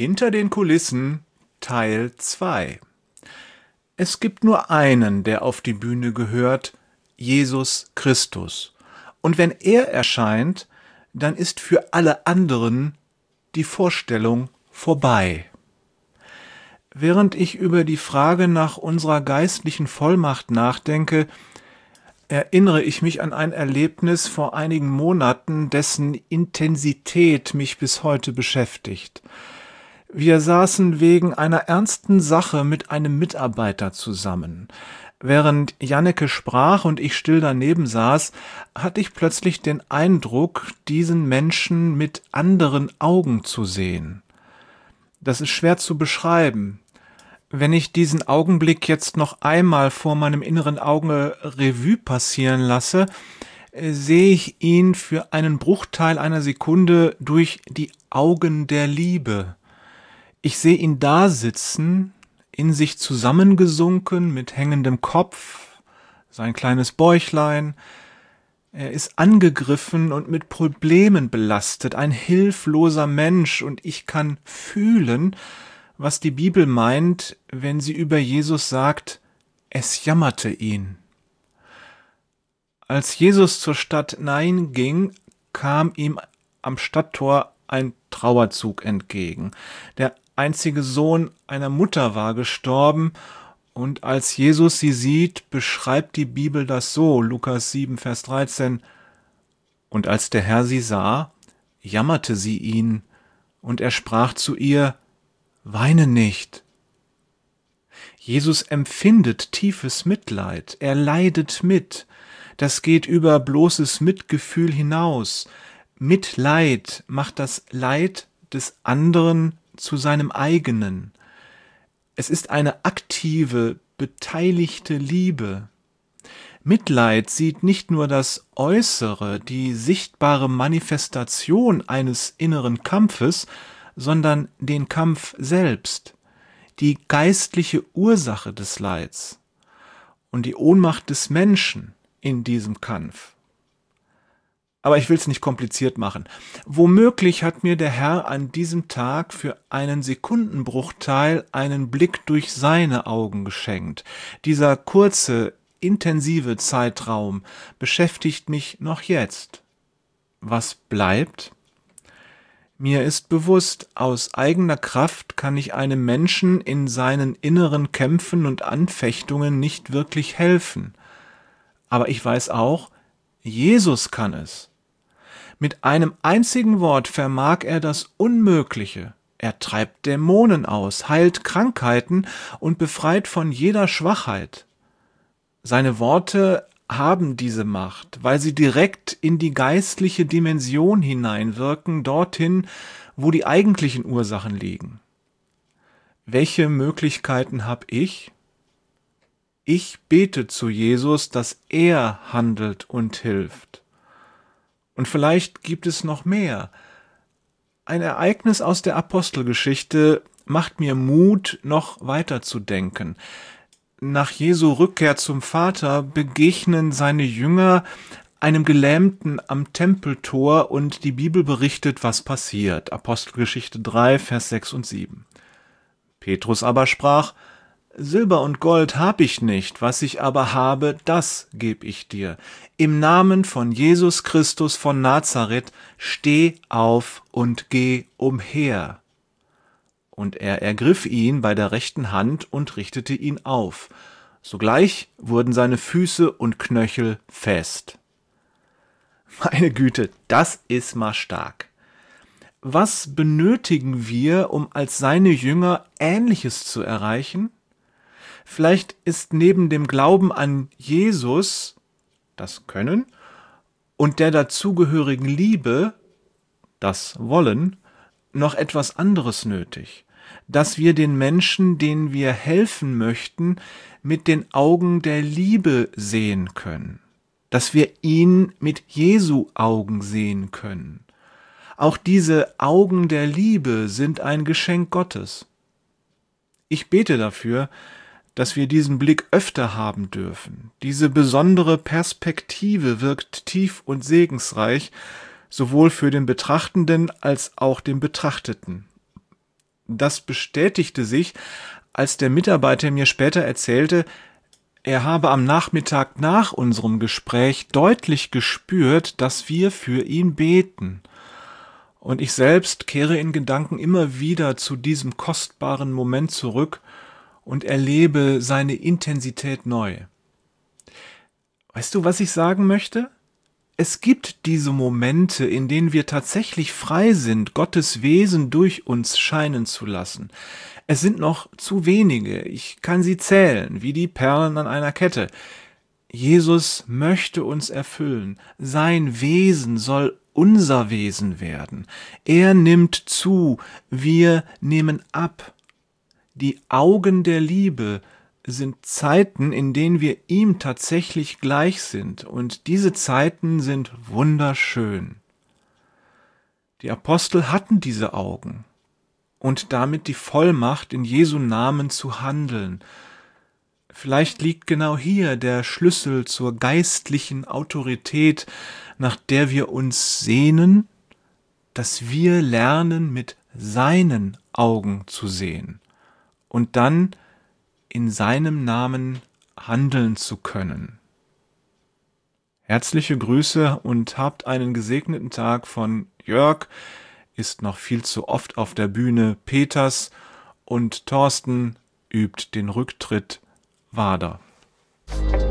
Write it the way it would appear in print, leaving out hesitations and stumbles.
Hinter den Kulissen Teil 2. Es gibt nur einen, der auf die Bühne gehört, Jesus Christus. Und wenn er erscheint, dann ist für alle anderen die Vorstellung vorbei. Während ich über die Frage nach unserer geistlichen Vollmacht nachdenke, erinnere ich mich an ein Erlebnis vor einigen Monaten, dessen Intensität mich bis heute beschäftigt. Wir saßen wegen einer ernsten Sache mit einem Mitarbeiter zusammen. Während Janneke sprach und ich still daneben saß, hatte ich plötzlich den Eindruck, diesen Menschen mit anderen Augen zu sehen. Das ist schwer zu beschreiben. Wenn ich diesen Augenblick jetzt noch einmal vor meinem inneren Auge Revue passieren lasse, sehe ich ihn für einen Bruchteil einer Sekunde durch die Augen der Liebe. Ich sehe ihn da sitzen, in sich zusammengesunken, mit hängendem Kopf, sein kleines Bäuchlein. Er ist angegriffen und mit Problemen belastet, ein hilfloser Mensch, und ich kann fühlen, was die Bibel meint, wenn sie über Jesus sagt, es jammerte ihn. Als Jesus zur Stadt Nain ging, kam ihm am Stadttor ein Trauerzug entgegen. Der einzige Sohn einer Mutter war gestorben, und als Jesus sie sieht, beschreibt die Bibel das so, Lukas 7, Vers 13, und als der Herr sie sah, jammerte sie ihn, und er sprach zu ihr, weine nicht. Jesus empfindet tiefes Mitleid, er leidet mit. Das geht über bloßes Mitgefühl hinaus. Mitleid macht das Leid des anderen zu seinem eigenen. Es ist eine aktive, beteiligte Liebe. Mitleid sieht nicht nur das Äußere, die sichtbare Manifestation eines inneren Kampfes, sondern den Kampf selbst, die geistliche Ursache des Leids und die Ohnmacht des Menschen in diesem Kampf. Aber ich will es nicht kompliziert machen. Womöglich hat mir der Herr an diesem Tag für einen Sekundenbruchteil einen Blick durch seine Augen geschenkt. Dieser kurze, intensive Zeitraum beschäftigt mich noch jetzt. Was bleibt? Mir ist bewusst, aus eigener Kraft kann ich einem Menschen in seinen inneren Kämpfen und Anfechtungen nicht wirklich helfen. Aber ich weiß auch, Jesus kann es. Mit einem einzigen Wort vermag er das Unmögliche. Er treibt Dämonen aus, heilt Krankheiten und befreit von jeder Schwachheit. Seine Worte haben diese Macht, weil sie direkt in die geistliche Dimension hineinwirken, dorthin, wo die eigentlichen Ursachen liegen. Welche Möglichkeiten habe ich? Ich bete zu Jesus, dass er handelt und hilft. Und vielleicht gibt es noch mehr. Ein Ereignis aus der Apostelgeschichte macht mir Mut, noch weiter zu denken. Nach Jesu Rückkehr zum Vater begegnen seine Jünger einem Gelähmten am Tempeltor und die Bibel berichtet, was passiert. Apostelgeschichte 3, Vers 6 und 7. Petrus aber sprach, Silber und Gold hab ich nicht, was ich aber habe, das geb ich dir. Im Namen von Jesus Christus von Nazareth, steh auf und geh umher. Und er ergriff ihn bei der rechten Hand und richtete ihn auf. Sogleich wurden seine Füße und Knöchel fest. Meine Güte, das ist mal stark. Was benötigen wir, um als seine Jünger Ähnliches zu erreichen? Vielleicht ist neben dem Glauben an Jesus, das Können, und der dazugehörigen Liebe, das Wollen, noch etwas anderes nötig. Dass wir den Menschen, denen wir helfen möchten, mit den Augen der Liebe sehen können. Dass wir ihn mit Jesu Augen sehen können. Auch diese Augen der Liebe sind ein Geschenk Gottes. Ich bete dafür, dass wir diesen Blick öfter haben dürfen. Diese besondere Perspektive wirkt tief und segensreich, sowohl für den Betrachtenden als auch den Betrachteten. Das bestätigte sich, als der Mitarbeiter mir später erzählte, er habe am Nachmittag nach unserem Gespräch deutlich gespürt, dass wir für ihn beten. Und ich selbst kehre in Gedanken immer wieder zu diesem kostbaren Moment zurück und erlebe seine Intensität neu. Weißt du, was ich sagen möchte? Es gibt diese Momente, in denen wir tatsächlich frei sind, Gottes Wesen durch uns scheinen zu lassen. Es sind noch zu wenige, ich kann sie zählen, wie die Perlen an einer Kette. Jesus möchte uns erfüllen. Sein Wesen soll unser Wesen werden. Er nimmt zu, wir nehmen ab. Die Augen der Liebe sind Zeiten, in denen wir ihm tatsächlich gleich sind. Und diese Zeiten sind wunderschön. Die Apostel hatten diese Augen und damit die Vollmacht, in Jesu Namen zu handeln. Vielleicht liegt genau hier der Schlüssel zur geistlichen Autorität, nach der wir uns sehnen, dass wir lernen, mit seinen Augen zu sehen und dann in seinem Namen handeln zu können. Herzliche Grüße und habt einen gesegneten Tag von Jörg, ist noch viel zu oft auf der Bühne Peters, und Thorsten übt den Rücktritt Wader.